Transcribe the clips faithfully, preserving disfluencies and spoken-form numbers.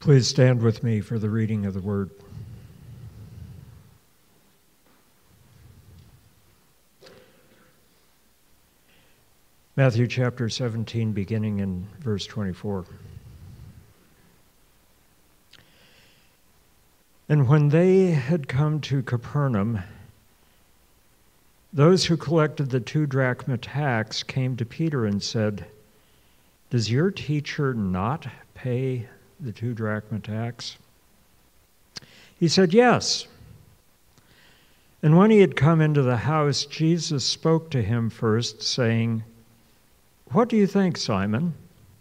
Please stand with me for the reading of the word. Matthew chapter seventeen, beginning in verse twenty-four. And when they had come to Capernaum, those who collected the two drachma tax came to Peter and said, "Does your teacher not pay the two drachma tax?" He said, "Yes." And when he had come into the house, Jesus spoke to him first, saying, "What do you think, Simon?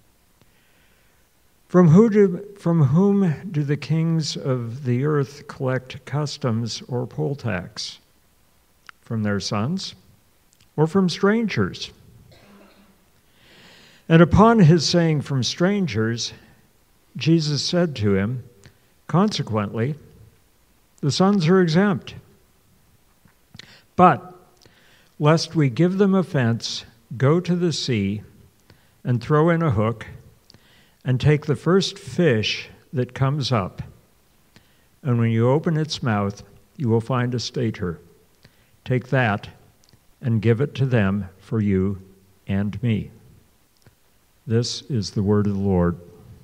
From who do, from whom do the kings of the earth collect customs or poll tax? From their sons or from strangers?" And upon his saying, "From strangers," Jesus said to him, "Consequently, the sons are exempt. But lest we give them offense, go to the sea and throw in a hook and take the first fish that comes up. And when you open its mouth, you will find a stater. Take that and give it to them for you and me." This is the word of the Lord.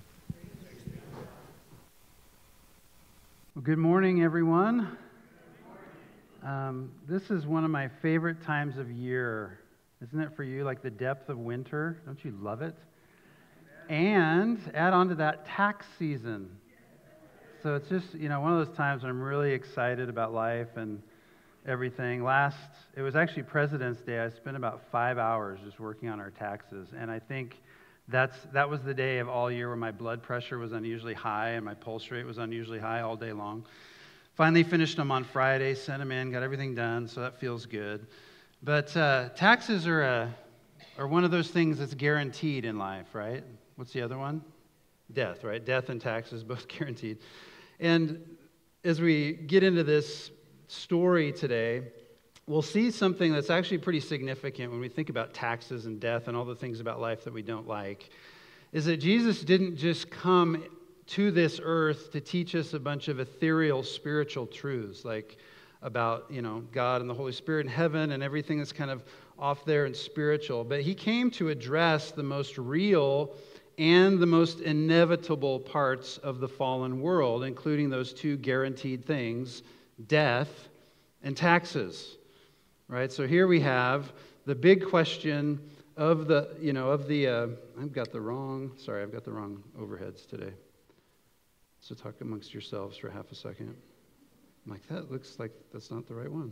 Well, good morning, everyone. Um, this is one of my favorite times of year. Isn't it for you, like the depth of winter? Don't you love it? And add on to that tax season. So it's just, you know, one of those times when I'm really excited about life and everything. Last, it was actually President's Day. I spent about five hours just working on our taxes. And I think that's that was the day of all year where my blood pressure was unusually high and my pulse rate was unusually high all day long. Finally finished them on Friday, sent them in, got everything done, so that feels good. But uh, taxes are, a, are one of those things that's guaranteed in life, right? What's the other one? Death, right? Death and taxes, both guaranteed. And as we get into this story today, we'll see something that's actually pretty significant when we think about taxes and death and all the things about life that we don't like, is that Jesus didn't just come to this earth to teach us a bunch of ethereal spiritual truths, like about, you know, God and the Holy Spirit in heaven and everything that's kind of off there and spiritual. But he came to address the most real and the most inevitable parts of the fallen world, including those two guaranteed things, death and taxes. Right? So here we have the big question of the, you know, of the, uh, I've got the wrong, sorry, I've got the wrong overheads today. So talk amongst yourselves for half a second. I'm like, that looks like that's not the right one.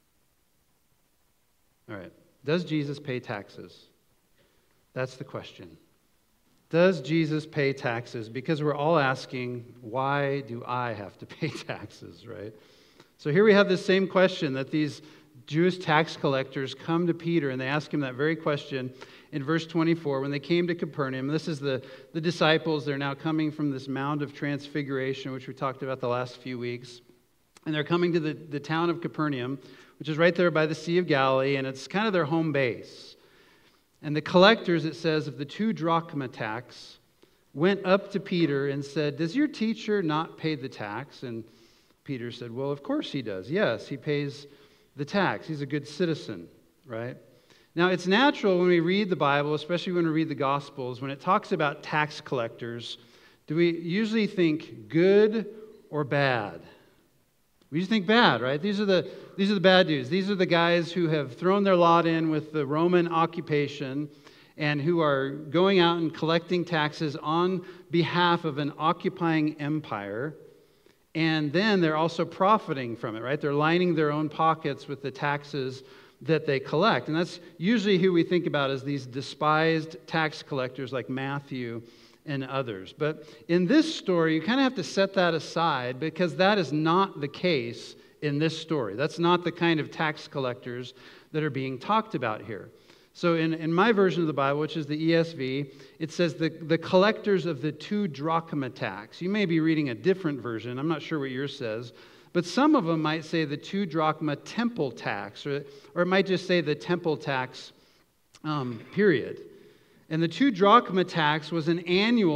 All right. Does Jesus pay taxes? That's the question. Does Jesus pay taxes? Because we're all asking, why do I have to pay taxes, right? So here we have this same question that these Jewish tax collectors come to Peter and they ask him that very question in verse twenty-four. When they came to Capernaum, this is the, the disciples. They're now coming from this Mount of Transfiguration, which we talked about the last few weeks. And they're coming to the, the town of Capernaum, which is right there by the Sea of Galilee, and it's kind of their home base. And the collectors, it says, of the two drachma tax went up to Peter and said, "Does your teacher not pay the tax?" And Peter said, "Well, of course he does. Yes, he pays the tax. He's a good citizen," right? Now, it's natural when we read the Bible, especially when we read the Gospels, when it talks about tax collectors, do we usually think good or bad? We just think bad, right? These are the these are the bad dudes. These are the guys who have thrown their lot in with the Roman occupation and who are going out and collecting taxes on behalf of an occupying empire. And then they're also profiting from it, right? They're lining their own pockets with the taxes that they collect. And that's usually who we think about as these despised tax collectors like Matthew and others. But in this story, you kind of have to set that aside because that is not the case in this story. That's not the kind of tax collectors that are being talked about here. So in, in my version of the Bible, which is the E S V, it says the, the collectors of the two drachma tax. You may be reading a different version. I'm not sure what yours says. But some of them might say the two drachma temple tax, or, or it might just say the temple tax, um, period. And the two drachma tax was an annual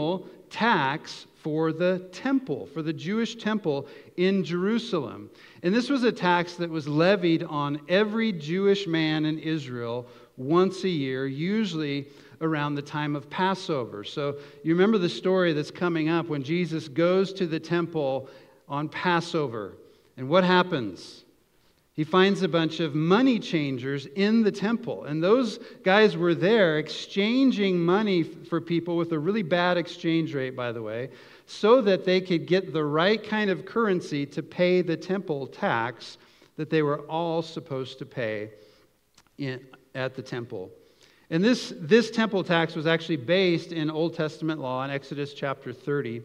tax for the temple, for the Jewish temple in Jerusalem. And this was a tax that was levied on every Jewish man in Israel once a year, usually around the time of Passover. So you remember the story that's coming up when Jesus goes to the temple on Passover. And what happens? He finds a bunch of money changers in the temple. And those guys were there exchanging money for people with a really bad exchange rate, by the way, so that they could get the right kind of currency to pay the temple tax that they were all supposed to pay in, at the temple. And this, this temple tax was actually based in Old Testament law in Exodus chapter thirty.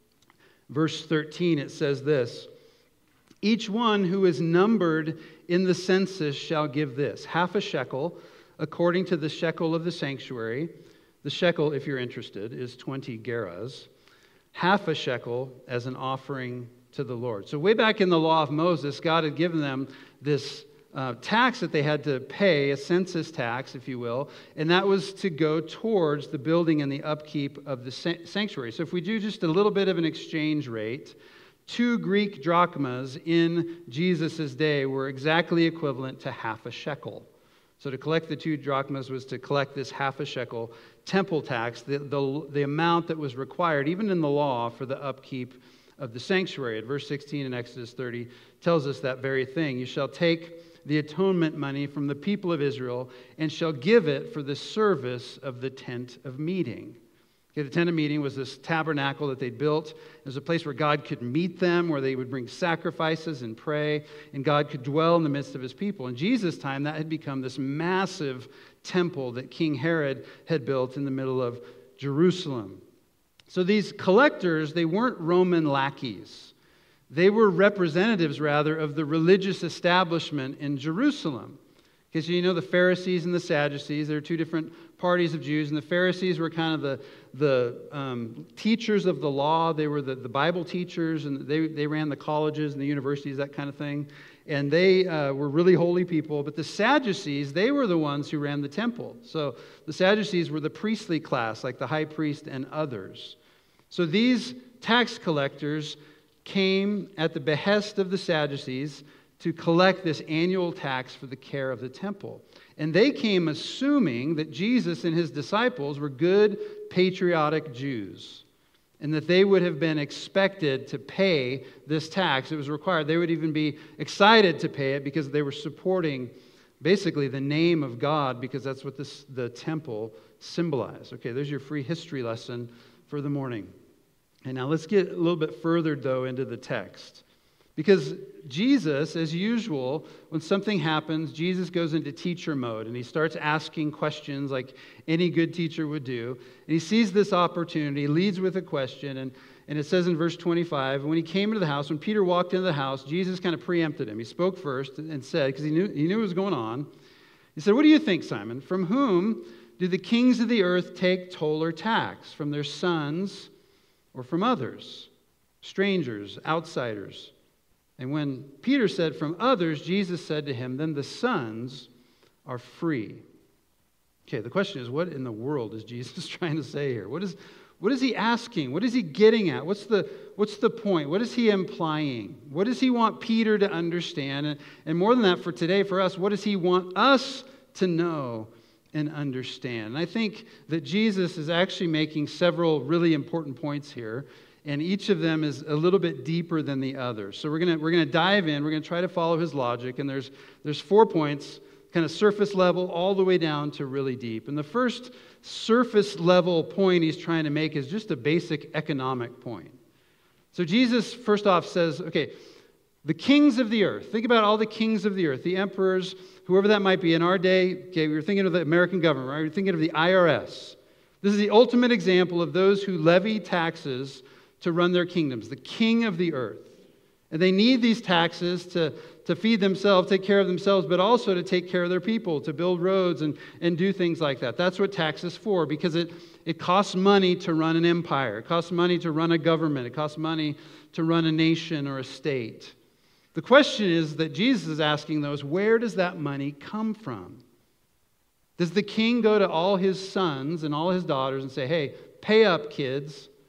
Verse thirteen, it says this: "Each one who is numbered in the census shall give this, half a shekel, according to the shekel of the sanctuary." The shekel, if you're interested, is twenty gerahs. Half a shekel as an offering to the Lord. So way back in the law of Moses, God had given them this uh, tax that they had to pay, a census tax, if you will, and that was to go towards the building and the upkeep of the sanctuary. So if we do just a little bit of an exchange rate, two Greek drachmas in Jesus' day were exactly equivalent to half a shekel. So to collect the two drachmas was to collect this half a shekel temple tax, the, the, the amount that was required, even in the law, for the upkeep of the sanctuary. At verse sixteen in Exodus thirty tells us that very thing. "You shall take the atonement money from the people of Israel and shall give it for the service of the tent of meeting." Okay, the tent of meeting was this tabernacle that they built. It was a place where God could meet them, where they would bring sacrifices and pray, and God could dwell in the midst of his people. In Jesus' time, that had become this massive temple that King Herod had built in the middle of Jerusalem. So these collectors, they weren't Roman lackeys. They were representatives, rather, of the religious establishment in Jerusalem. Because you know the Pharisees and the Sadducees, there are two different parties of Jews, and the Pharisees were kind of the, the um, teachers of the law. They were the, the Bible teachers, and they, they ran the colleges and the universities, that kind of thing. And they uh, were really holy people. But the Sadducees, they were the ones who ran the temple. So the Sadducees were the priestly class, like the high priest and others. So these tax collectors came at the behest of the Sadducees to collect this annual tax for the care of the temple. And they came assuming that Jesus and his disciples were good, patriotic Jews, and that they would have been expected to pay this tax. It was required. They would even be excited to pay it because they were supporting basically the name of God, because that's what this, the temple symbolized. Okay, there's your free history lesson for the morning. And now let's get a little bit further, though, into the text. Because Jesus, as usual, when something happens, Jesus goes into teacher mode, and he starts asking questions like any good teacher would do. And he sees this opportunity, leads with a question, and, and it says in verse twenty-five, "When he came into the house, when Peter walked into the house, Jesus kind of preempted him. He spoke first and said," because he knew, he knew what was going on, he said, "What do you think, Simon? From whom do the kings of the earth take toll or tax? From their sons or from others? Strangers, outsiders?" And when Peter said, "From others," Jesus said to him, "Then the sons are free." Okay, the question is, what in the world is Jesus trying to say here? What is, what is he asking? What is he getting at? What's the, what's the point? What is he implying? What does he want Peter to understand? And, and more than that, for today, for us, what does he want us to know and understand? And I think that Jesus is actually making several really important points here. And each of them is a little bit deeper than the other. So we're gonna we're gonna dive in. We're gonna try to follow his logic. And there's there's four points, kind of surface level, all the way down to really deep. And the first surface level point he's trying to make is just a basic economic point. So Jesus first off says, okay, the kings of the earth. Think about all the kings of the earth, the emperors, whoever that might be. In our day, okay, we were thinking of the American government, right? We're thinking of the I R S. This is the ultimate example of those who levy taxes to run their kingdoms, the king of the earth. And they need these taxes to, to feed themselves, take care of themselves, but also to take care of their people, to build roads and, and do things like that. That's what tax is for, because it, it costs money to run an empire. It costs money to run a government. It costs money to run a nation or a state. The question is that Jesus is asking those, where does that money come from? Does the king go to all his sons and all his daughters and say, hey, pay up, kids?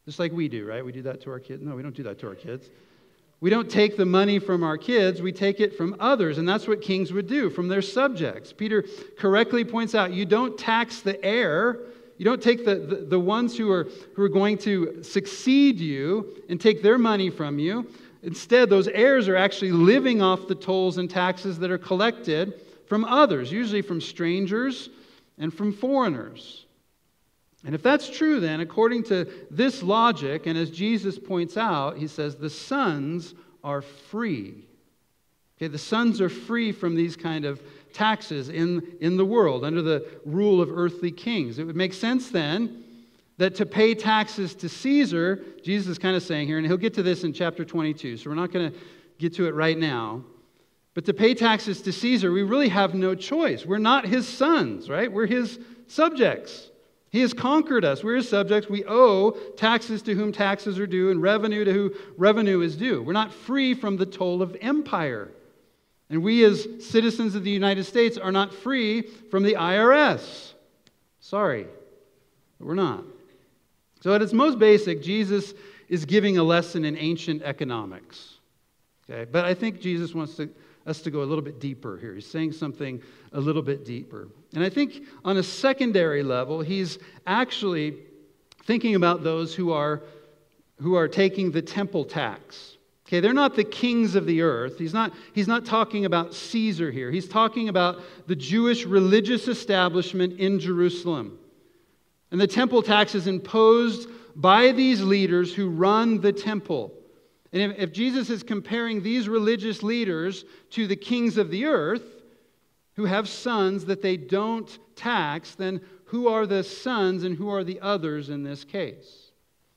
Just like we do, right? We do that to our kids. No, we don't do that to our kids. We don't take the money from our kids, we take it from others, and that's what kings would do, from their subjects. Peter correctly points out, you don't tax the heir, you don't take the, the, the ones who are, who are going to succeed you and take their money from you. Instead, those heirs are actually living off the tolls and taxes that are collected from others, usually from strangers and from foreigners. And if that's true, then, according to this logic, and as Jesus points out, he says the sons are free. Okay, the sons are free from these kind of taxes in, in the world under the rule of earthly kings. It would make sense then that to pay taxes to Caesar, Jesus is kind of saying here, and he'll get to this in chapter twenty-two, so we're not going to get to it right now. But to pay taxes to Caesar, we really have no choice. We're not his sons, right? We're his subjects. He has conquered us. We're his subjects. We owe taxes to whom taxes are due and revenue to who revenue is due. We're not free from the toll of empire. And we as citizens of the United States are not free from the I R S. Sorry, but we're not. So at its most basic, Jesus is giving a lesson in ancient economics. Okay? But I think Jesus wants to us to go a little bit deeper here. He's saying something a little bit deeper. And I think on a secondary level, he's actually thinking about those who are, who are taking the temple tax. Okay, they're not the kings of the earth. He's not, he's not talking about Caesar here. He's talking about the Jewish religious establishment in Jerusalem. And the temple tax is imposed by these leaders who run the temple. And if, if Jesus is comparing these religious leaders to the kings of the earth, who have sons that they don't tax, then who are the sons and who are the others in this case?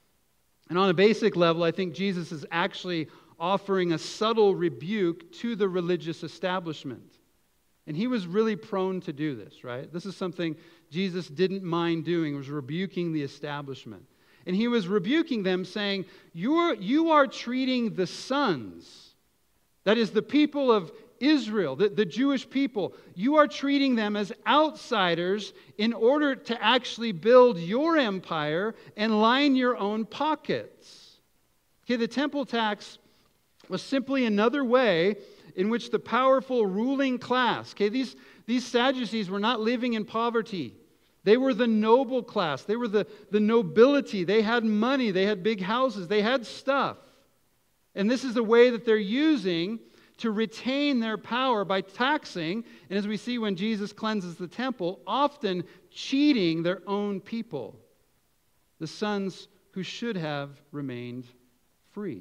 And on a basic level, I think Jesus is actually offering a subtle rebuke to the religious establishment. And he was really prone to do this, right? This is something Jesus didn't mind doing, was rebuking the establishment. And he was rebuking them, saying, You're, you are treating the sons, that is the people of Israel, the, the Jewish people, you are treating them as outsiders in order to actually build your empire and line your own pockets. Okay, the temple tax was simply another way in which the powerful ruling class, okay, these, these Sadducees were not living in poverty. They were the noble class. They were the, the nobility. They had money. They had big houses. They had stuff. And this is a way that they're using to retain their power by taxing, and as we see when Jesus cleanses the temple, often cheating their own people, the sons who should have remained free.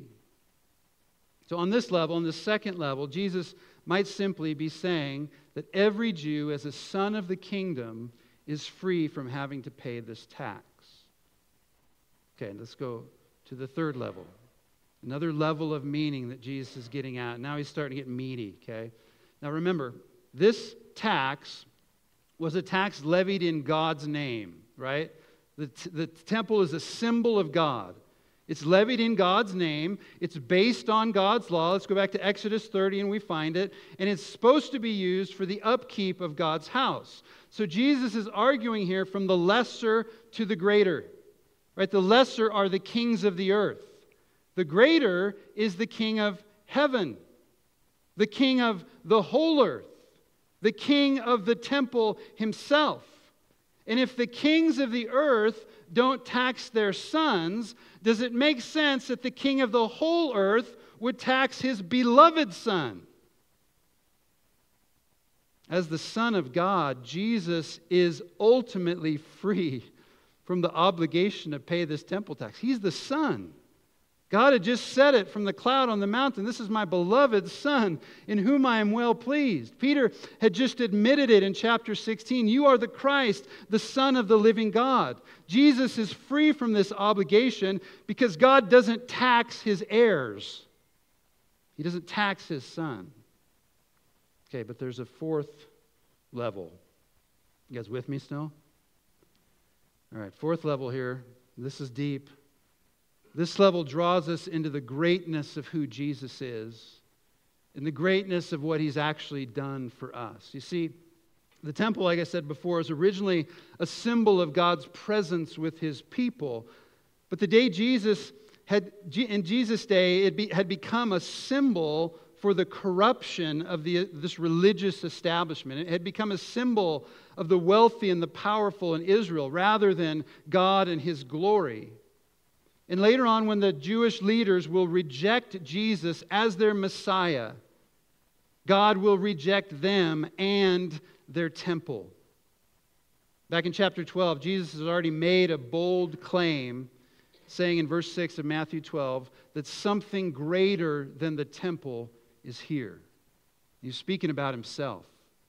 So on this level, on this second level, Jesus might simply be saying that every Jew as a son of the kingdom is free from having to pay this tax. Okay, let's go to the third level. Another level of meaning that Jesus is getting at. Now he's starting to get meaty, okay? Now remember, this tax was a tax levied in God's name, right? The, t- the temple is a symbol of God. It's levied in God's name. It's based on God's law. Let's go back to Exodus thirty and we find it. And it's supposed to be used for the upkeep of God's house. So Jesus is arguing here from the lesser to the greater, right? The lesser are the kings of the earth. The greater is the king of heaven, the king of the whole earth, the king of the temple himself. And if the kings of the earth don't tax their sons, does it make sense that the king of the whole earth would tax his beloved son? As the Son of God, Jesus is ultimately free from the obligation to pay this temple tax. He's the Son. God had just said it from the cloud on the mountain. This is my beloved Son in whom I am well pleased. Peter had just admitted it in chapter sixteen. You are the Christ, the Son of the living God. Jesus is free from this obligation because God doesn't tax his heirs. He doesn't tax his Son. Okay, but there's a fourth level. You guys with me still? All right, fourth level here. This is deep. This level draws us into the greatness of who Jesus is and the greatness of what he's actually done for us. You see, the temple, like I said before, is originally a symbol of God's presence with his people. But the day Jesus had, in Jesus' day, it be, had become a symbol for the corruption of the, this religious establishment. It had become a symbol of the wealthy and the powerful in Israel rather than God and His glory. And later on, when the Jewish leaders will reject Jesus as their Messiah, God will reject them and their temple. Back in chapter twelve, Jesus has already made a bold claim, saying in verse six of Matthew twelve, that something greater than the temple is here. He's speaking about Himself.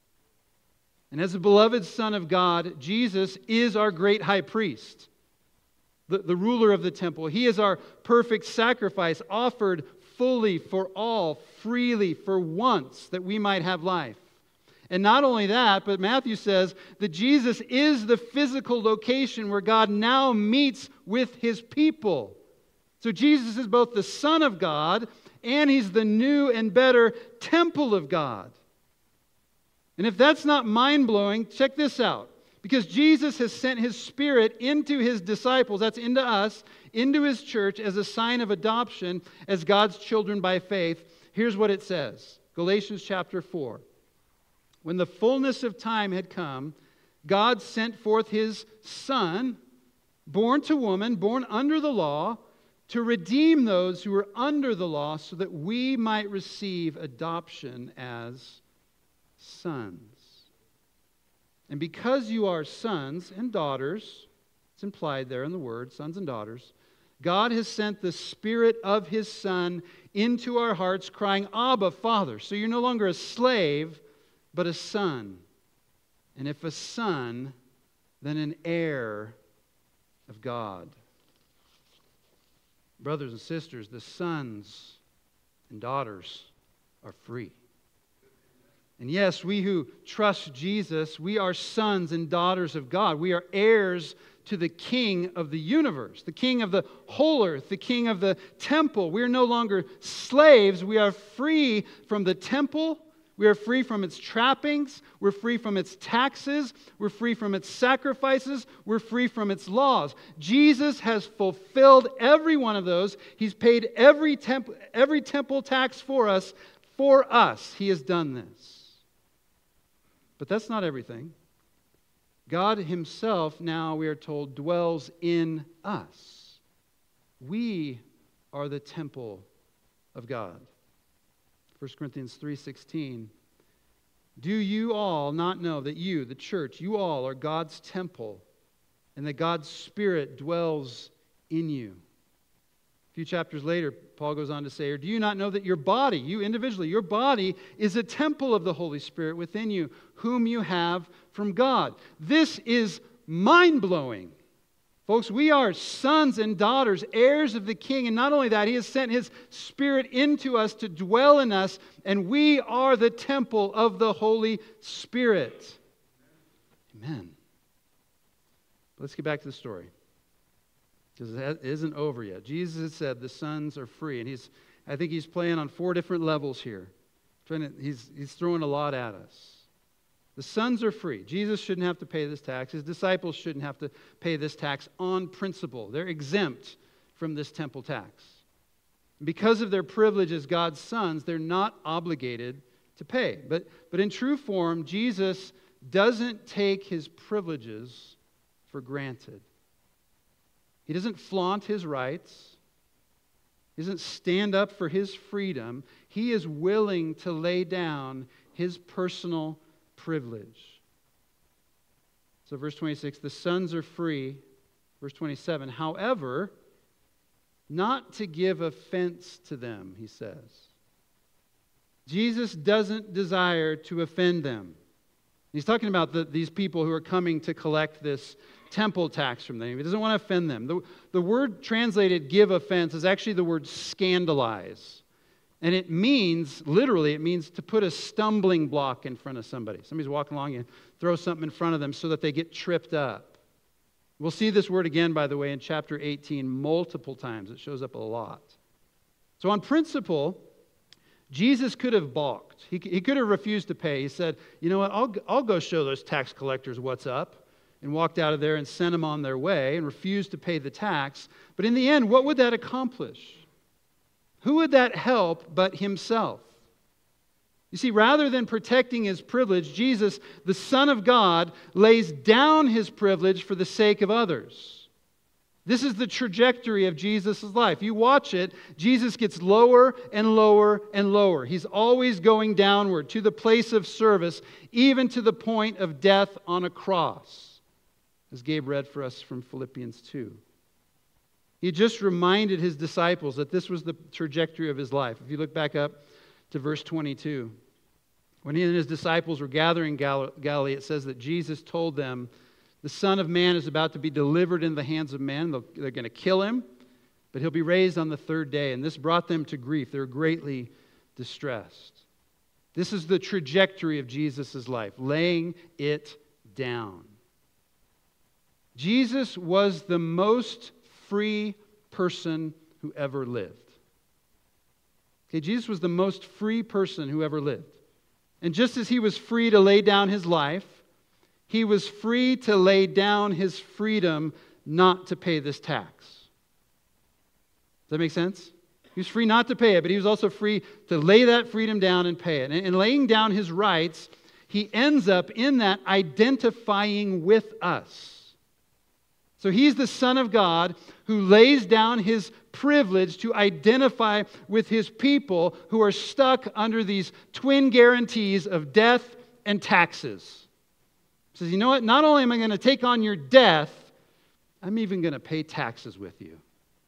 And as the beloved Son of God, Jesus is our great high priest, the, the ruler of the temple. He is our perfect sacrifice, offered fully for all, freely for once, that we might have life. And not only that, but Matthew says that Jesus is the physical location where God now meets with His people. So Jesus is both the Son of God and He's the new and better temple of God. And if that's not mind-blowing, check this out. Because Jesus has sent His Spirit into His disciples, that's into us, into His church as a sign of adoption as God's children by faith. Here's what it says. Galatians chapter four. When the fullness of time had come, God sent forth His Son, born to woman, born under the law, to redeem those who were under the law so that we might receive adoption as sons. And because you are sons and daughters, it's implied there in the word, sons and daughters, God has sent the Spirit of His Son into our hearts, crying, Abba, Father. So you're no longer a slave, but a son. And if a son, then an heir of God. Brothers and sisters, the sons and daughters are free. And yes, we who trust Jesus, we are sons and daughters of God. We are heirs to the King of the universe, the King of the whole earth, the King of the temple. We are no longer slaves. We are free from the temple. We are free from its trappings. We're free from its taxes. We're free from its sacrifices. We're free from its laws. Jesus has fulfilled every one of those. He's paid every temple, every temple tax for us. For us, He has done this. But that's not everything. God Himself, now we are told, dwells in us. We are the temple of God. First Corinthians three sixteen. Do you all not know that you, the church, you all are God's temple, and that God's Spirit dwells in you? A few chapters later, Paul goes on to say, or do you not know that your body, you individually, your body is a temple of the Holy Spirit within you, whom you have from God? This is mind-blowing. Folks, we are sons and daughters, heirs of the King. And not only that, He has sent His Spirit into us to dwell in us. And we are the temple of the Holy Spirit. Amen. Let's get back to the story, because it isn't over yet. Jesus has said the sons are free. And he's, I think He's playing on four different levels here. Trying to, he's, he's throwing a lot at us. The sons are free. Jesus shouldn't have to pay this tax. His disciples shouldn't have to pay this tax on principle. They're exempt from this temple tax. Because of their privilege as God's sons, they're not obligated to pay. But, but in true form, Jesus doesn't take His privileges for granted. He doesn't flaunt His rights. He doesn't stand up for His freedom. He is willing to lay down His personal privilege. So verse twenty-six, the sons are free. Verse twenty-seven, however, not to give offense to them, He says. Jesus doesn't desire to offend them. He's talking about the, these people who are coming to collect this temple tax from them. He doesn't want to offend them. The, the word translated give offense is actually the word scandalize. And it means, literally, it means to put a stumbling block in front of somebody. Somebody's walking along and throw something in front of them so that they get tripped up. We'll see this word again, by the way, in chapter eighteen multiple times. It shows up a lot. So on principle, Jesus could have balked. He, he could have refused to pay. He said, you know what, I'll, I'll go show those tax collectors what's up. and walked out of there and sent them on their way and refused to pay the tax. But in the end, what would that accomplish? Who would that help but himself? You see, rather than protecting his privilege, Jesus, the Son of God, lays down his privilege for the sake of others. This is the trajectory of Jesus' life. You watch it, Jesus gets lower and lower and lower. He's always going downward to the place of service, even to the point of death on a cross, as Gabe read for us from Philippians two. He just reminded his disciples that this was the trajectory of his life. If you look back up to verse twenty-two. When he and his disciples were gathering in Galilee, it says that Jesus told them, the Son of Man is about to be delivered in the hands of men. They're going to kill him, but he'll be raised on the third day. And this brought them to grief. They were greatly distressed. This is the trajectory of Jesus' life, laying it down. Jesus was the most free person who ever lived. Okay, Jesus was the most free person who ever lived. And just as he was free to lay down his life, he was free to lay down his freedom not to pay this tax. Does that make sense? He was free not to pay it, but he was also free to lay that freedom down and pay it. And in laying down his rights, he ends up in that identifying with us. So he's the Son of God who lays down his privilege to identify with his people who are stuck under these twin guarantees of death and taxes. He says, you know what? Not only am I going to take on your death, I'm even going to pay taxes with you.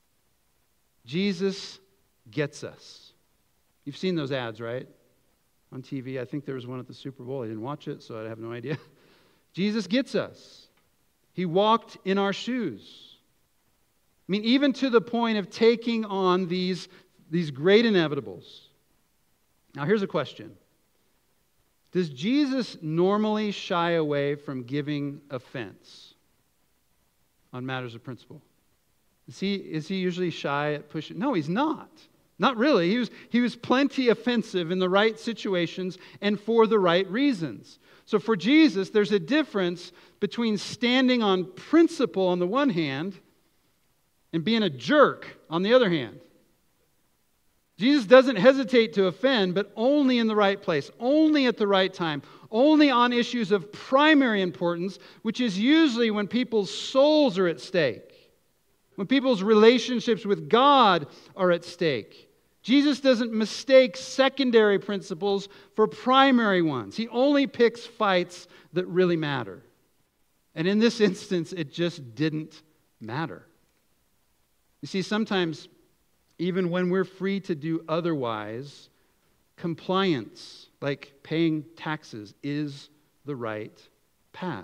Jesus gets us. You've seen those ads, right? On T V. I think there was one at the Super Bowl. I didn't watch it, so I have no idea. Jesus gets us. He walked in our shoes. I mean, even to the point of taking on these, these great inevitables. Now, here's a question. Does Jesus normally shy away from giving offense on matters of principle? Is he, is he usually shy at pushing? No, he's not. Not really. He was, he was plenty offensive in the right situations and for the right reasons. So for Jesus, there's a difference between standing on principle on the one hand and being a jerk on the other hand. Jesus doesn't hesitate to offend, but only in the right place, only at the right time, only on issues of primary importance, which is usually when people's souls are at stake, when people's relationships with God are at stake. Jesus doesn't mistake secondary principles for primary ones. He only picks fights that really matter. And in this instance, it just didn't matter. You see, sometimes, even when we're free to do otherwise, compliance, like paying taxes, is the right path.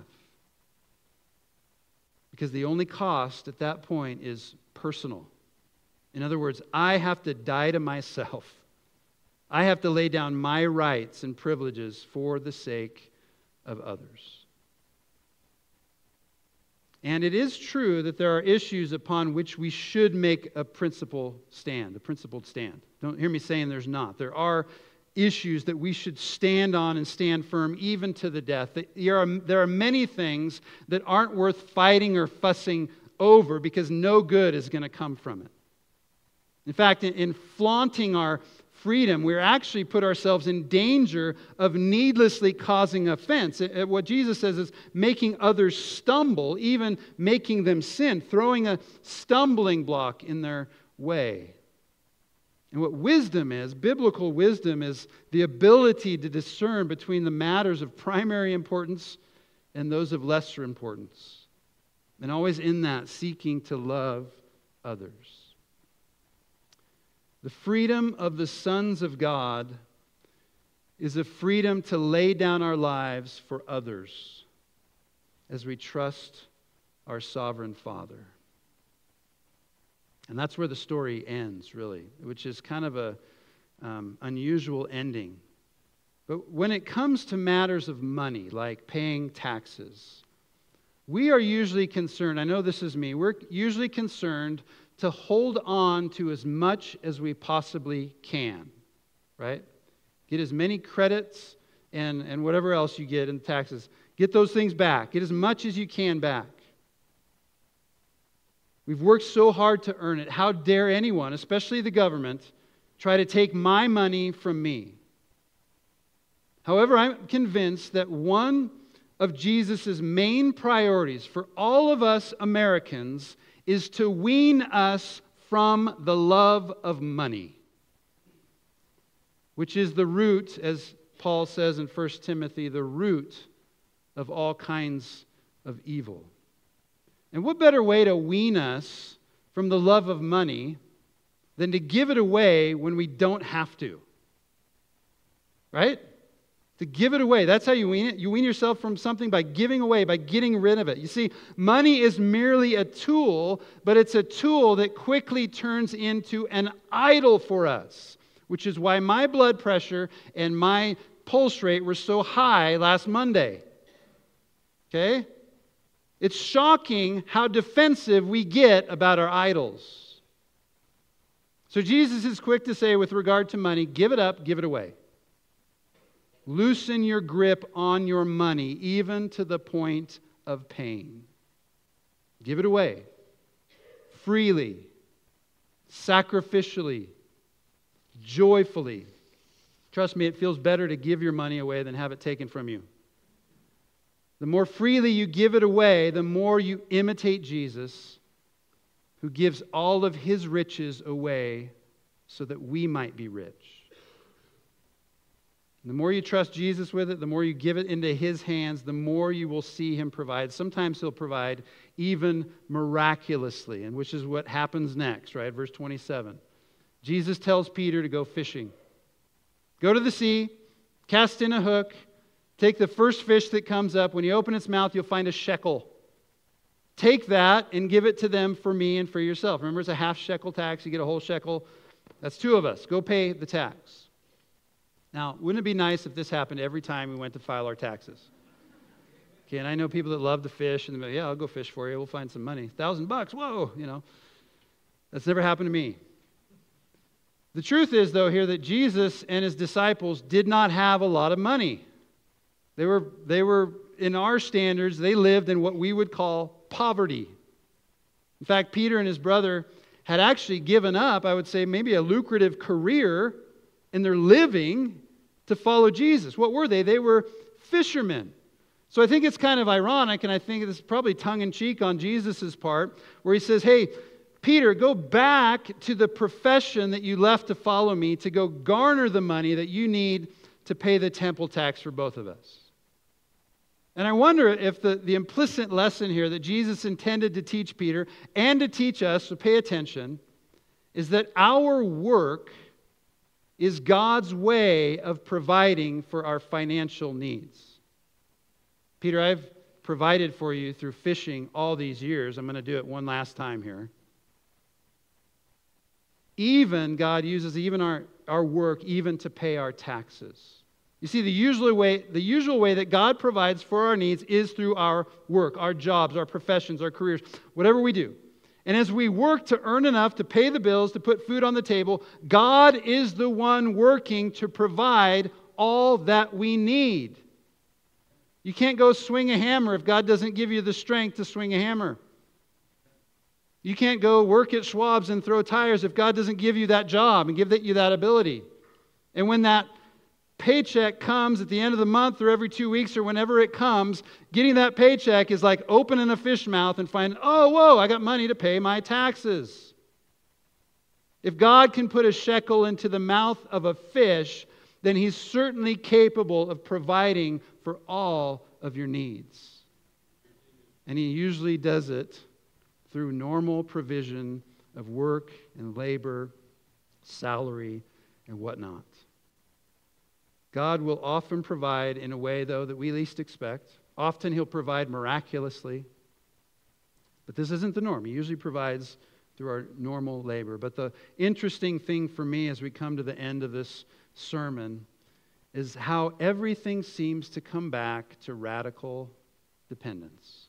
Because the only cost at that point is personal. In other words, I have to die to myself. I have to lay down my rights and privileges for the sake of others. And it is true that there are issues upon which we should make a principle stand, a principled stand. Don't hear me saying there's not. There are issues that we should stand on and stand firm even to the death. There are, there are many things that aren't worth fighting or fussing over because no good is going to come from it. In fact, in, in flaunting our freedom, we actually put ourselves in danger of needlessly causing offense. It, it, what Jesus says is making others stumble, even making them sin, throwing a stumbling block in their way. And what wisdom is, biblical wisdom, is the ability to discern between the matters of primary importance and those of lesser importance. And always in that, seeking to love others. The freedom of the sons of God is a freedom to lay down our lives for others as we trust our sovereign Father. And that's where the story ends, really, which is kind of a um, unusual ending. But when it comes to matters of money, like paying taxes, we are usually concerned, I know this is me, we're usually concerned to hold on to as much as we possibly can, right? Get as many credits and, and whatever else you get in taxes. Get those things back. Get as much as you can back. We've worked so hard to earn it. How dare anyone, especially the government, try to take my money from me? However, I'm convinced that one of Jesus' main priorities for all of us Americans is to wean us from the love of money, which is the root, as Paul says in First Timothy, the root of all kinds of evil. And what better way to wean us from the love of money than to give it away when we don't have to? Right? To give it away. That's how you wean it. You wean yourself from something by giving away, by getting rid of it. You see, money is merely a tool, but it's a tool that quickly turns into an idol for us, which is why my blood pressure and my pulse rate were so high last Monday. Okay? It's shocking how defensive we get about our idols. So Jesus is quick to say with regard to money, give it up, give it away. Loosen your grip on your money, even to the point of pain. Give it away. Freely. Sacrificially. Joyfully. Trust me, it feels better to give your money away than have it taken from you. The more freely you give it away, the more you imitate Jesus, who gives all of His riches away so that we might be rich. The more you trust Jesus with it, the more you give it into His hands, the more you will see Him provide. Sometimes He'll provide even miraculously, and which is what happens next, right? Verse twenty-seven. Jesus tells Peter to go fishing. Go to the sea, cast in a hook, take the first fish that comes up. When you open its mouth, you'll find a shekel. Take that and give it to them for me and for yourself. Remember, it's a half shekel tax. You get a whole shekel. That's two of us. Go pay the tax. Now, wouldn't it be nice if this happened every time we went to file our taxes? Okay, and I know people that love to fish, and they're like, yeah, I'll go fish for you. We'll find some money. Thousand bucks, whoa, you know. That's never happened to me. The truth is, though, here that Jesus and His disciples did not have a lot of money. They were, they were, in our standards, they lived in what we would call poverty. In fact, Peter and his brother had actually given up, I would say, maybe a lucrative career in their living to follow Jesus. What were they? They were fishermen. So I think it's kind of ironic, and I think this is probably tongue-in-cheek on Jesus' part, where He says, hey, Peter, go back to the profession that you left to follow me to go garner the money that you need to pay the temple tax for both of us. And I wonder if the, the implicit lesson here that Jesus intended to teach Peter and to teach us, so pay attention, is that our work is God's way of providing for our financial needs. Peter, I've provided for you through fishing all these years. I'm going to do it one last time here. Even, God uses even our, our work even to pay our taxes. You see, the usual way, the usual way that God provides for our needs is through our work, our jobs, our professions, our careers, whatever we do. And as we work to earn enough to pay the bills, to put food on the table, God is the one working to provide all that we need. You can't go swing a hammer if God doesn't give you the strength to swing a hammer. You can't go work at Schwab's and throw tires if God doesn't give you that job and give you that ability. And when that paycheck comes at the end of the month or every two weeks or whenever it comes, getting that paycheck is like opening a fish mouth and finding, oh, whoa, I got money to pay my taxes. If God can put a shekel into the mouth of a fish, then He's certainly capable of providing for all of your needs. And He usually does it through normal provision of work and labor, salary, and whatnot. God will often provide in a way, though, that we least expect. Often He'll provide miraculously. But this isn't the norm. He usually provides through our normal labor. But the interesting thing for me as we come to the end of this sermon is how everything seems to come back to radical dependence.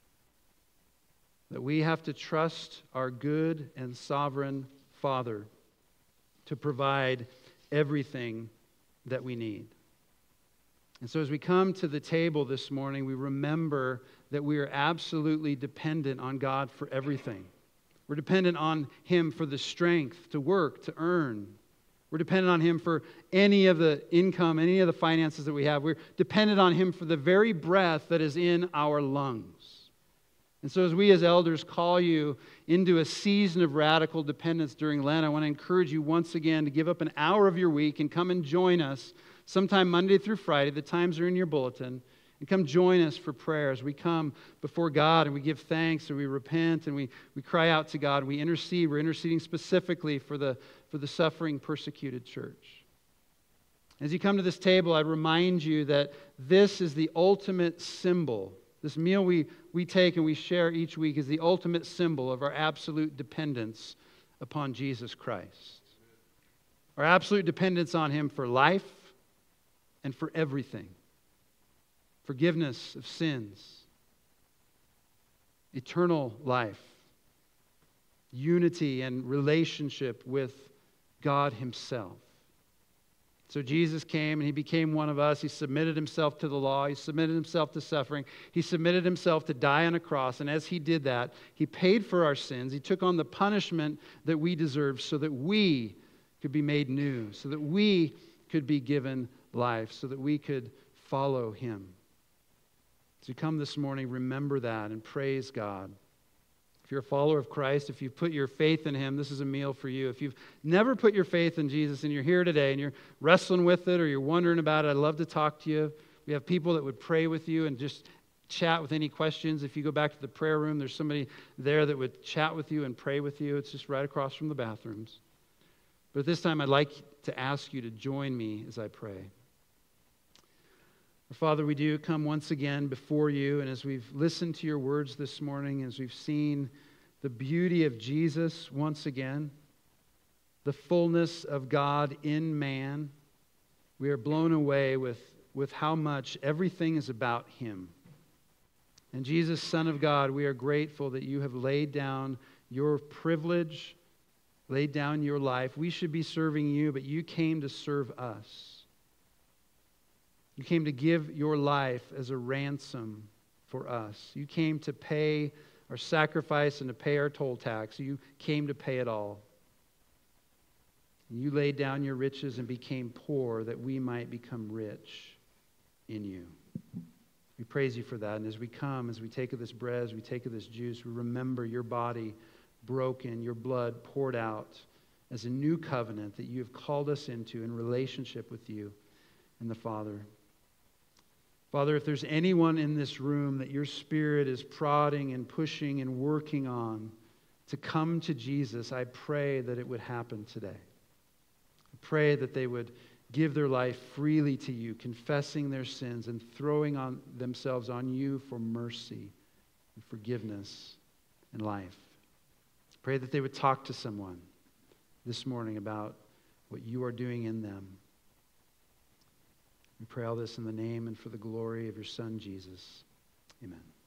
That we have to trust our good and sovereign Father to provide everything that we need. And so as we come to the table this morning, we remember that we are absolutely dependent on God for everything. We're dependent on Him for the strength to work, to earn. We're dependent on Him for any of the income, any of the finances that we have. We're dependent on Him for the very breath that is in our lungs. And so as we as elders call you into a season of radical dependence during Lent, I want to encourage you once again to give up an hour of your week and come and join us sometime Monday through Friday. The times are in your bulletin. And come join us for prayer as we come before God and we give thanks and we repent and we, we cry out to God. We intercede. We're interceding specifically for the, for the suffering, persecuted church. As you come to this table, I remind you that this is the ultimate symbol. This meal we, we take and we share each week is the ultimate symbol of our absolute dependence upon Jesus Christ. Our absolute dependence on Him for life and for everything. Forgiveness of sins, eternal life, unity and relationship with God Himself. So Jesus came and He became one of us. He submitted Himself to the law. He submitted Himself to suffering. He submitted Himself to die on a cross. And as He did that, He paid for our sins. He took on the punishment that we deserved so that we could be made new, so that we could be given life, so that we could follow Him. As you come this morning, remember that and praise God. If you're a follower of Christ, if you've put your faith in Him, this is a meal for you. If you've never put your faith in Jesus and you're here today and you're wrestling with it or you're wondering about it, I'd love to talk to you. We have people that would pray with you and just chat with any questions. If you go back to the prayer room, there's somebody there that would chat with you and pray with you. It's just right across from the bathrooms. But at this time, I'd like to ask you to join me as I pray. Father, we do come once again before you, and as we've listened to your words this morning, as we've seen the beauty of Jesus once again, the fullness of God in man, we are blown away with, with how much everything is about Him. And Jesus, Son of God, we are grateful that you have laid down your privilege, laid down your life. We should be serving you, but you came to serve us. You came to give your life as a ransom for us. You came to pay our sacrifice and to pay our toll tax. You came to pay it all. You laid down your riches and became poor that we might become rich in you. We praise you for that. And as we come, as we take of this bread, as we take of this juice, we remember your body broken, your blood poured out as a new covenant that you have called us into in relationship with you and the Father. Father, if there's anyone in this room that your Spirit is prodding and pushing and working on to come to Jesus, I pray that it would happen today. I pray that they would give their life freely to you, confessing their sins and throwing on themselves on you for mercy and forgiveness and life. Pray that they would talk to someone this morning about what you are doing in them. We pray all this in the name and for the glory of your Son, Jesus. Amen.